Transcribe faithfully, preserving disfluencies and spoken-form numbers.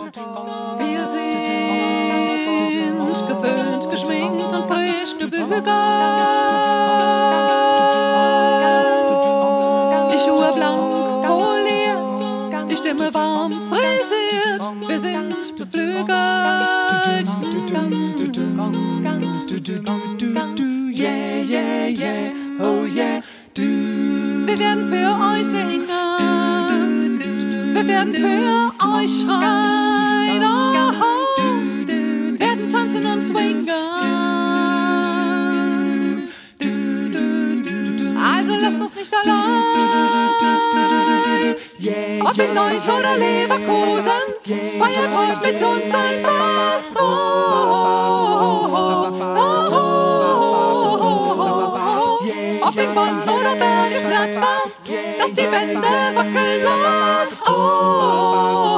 Wir sind geföhnt, geschminkt und frisch gebügelt. Die Schuhe blank poliert, die Stimme warm frisiert. Wir sind beflügelt. Yeah, yeah, yeah, oh yeah. Wir werden für euch singen. Wir werden für euch schreien. Oh, werden tanzen und swingen. Also lasst uns nicht allein. Ob in Neuss oder Leverkusen, feiert heute mit uns ein Fest. Oh, ob in Bonn oder Bergisch Gladbach, dass die Wände wackeln lässt. Oh,